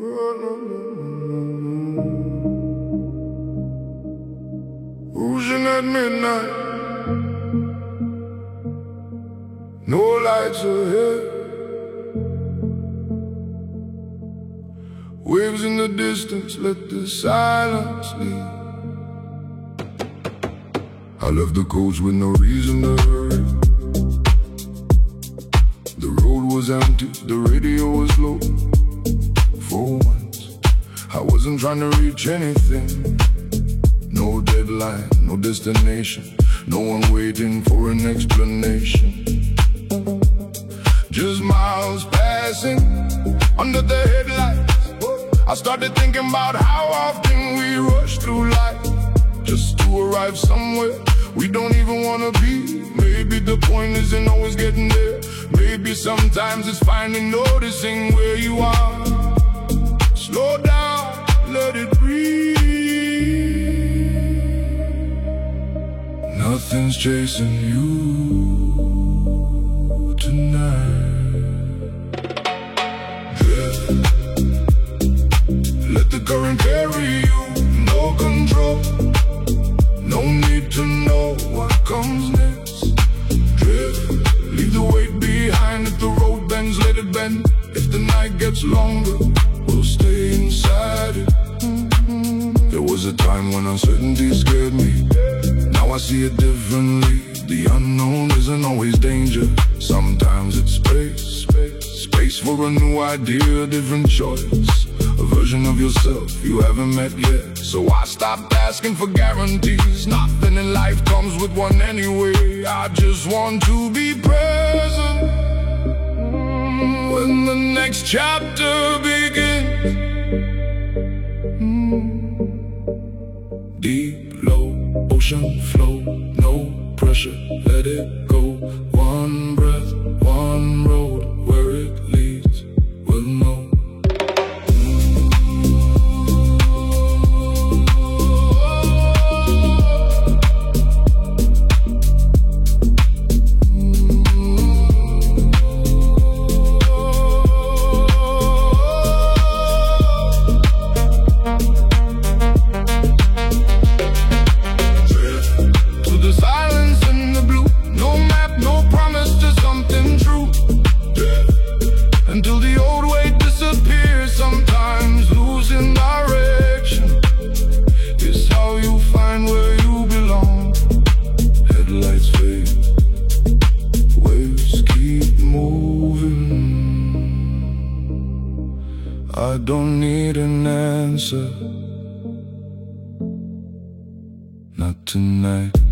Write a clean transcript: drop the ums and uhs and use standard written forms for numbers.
Ocean at midnight, no lights ahead. Waves in the distance, let the silence lead. I left the coast with no reason to hurry. The road was empty, the radio was low. For once, I wasn't trying to reach anything. No deadline, no destination, no one waiting for an explanation. Just miles passing under the headlights. I started thinking about how often we rush through life just to arrive somewhere we don't even wanna be. Maybe the point isn't always getting there. Maybe sometimes it's finally noticing where you are. Slow down, let it breathe. Nothing's chasing you tonight. Drift, let the current carry you, no control. No need to know what comes next. Drift, leave the weight behind. If the road bends, let it bend. If the night gets longer, we'll stay inside it. There was a time when uncertainty scared me. Now I see it differently. The unknown isn't always danger. Sometimes it's space for a new idea, a different choice, a version of yourself you haven't met yet. So I stopped asking for guarantees. Nothing in life comes with one anyway. I just want to be present when the next chapter begins. Deep, low, ocean flow, no pressure, let it go. One breath, one road, where it leads, we'll know. Until the old way disappears, sometimes losing direction is how you find where you belong. Headlights fade, waves keep moving. I don't need an answer, not tonight.